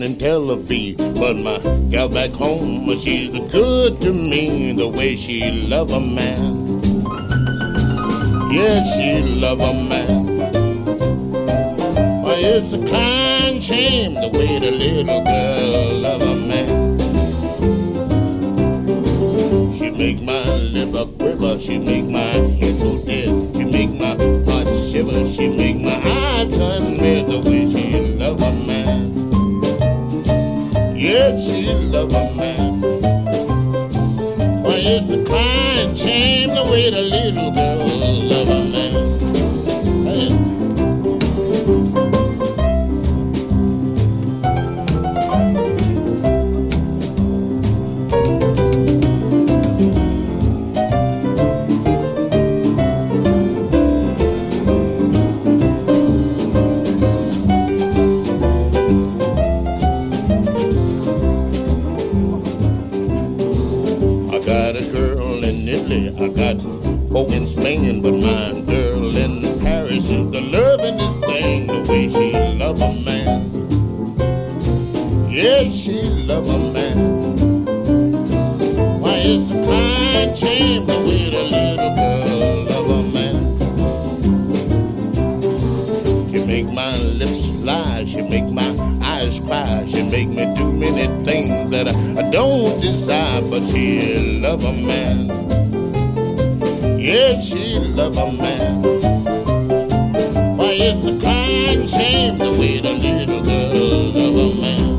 in Tel Aviv. But my gal back home, she's good to me the way she love a man. Yes, she love a man. Well, it's a kind shame the way the little girl love a man. She make my liver quiver, she make my head go dead, she make my heart shiver, she make my eyes turn red the way she love a man. Yes, she love a man. Well, it's a kind shame the way the little girl love a man. Hey. I got folk in Spain, but my girl in Paris is the lovingest thing, the way she love a man. Yes, she love a man. Why, it's a kind shame the way the little girl love a man. She make my lips fly, she make my eyes cry, she make me do many things that I don't desire, but she love a man. Yes, she love a man. Why, it's a kind shame the way the little girl love a man.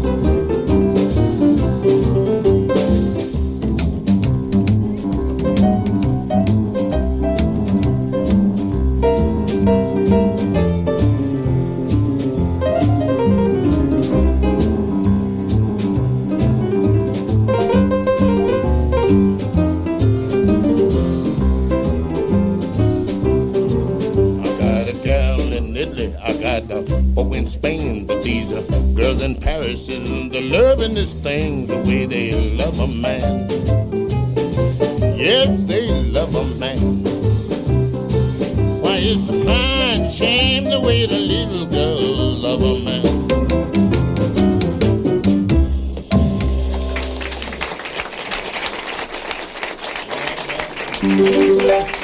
I got folk in Spain, but these girls in Paris is the lovingest things, the way they love a man. Yes, they love a man. Why, it's a kind shame the way the little girl love a man.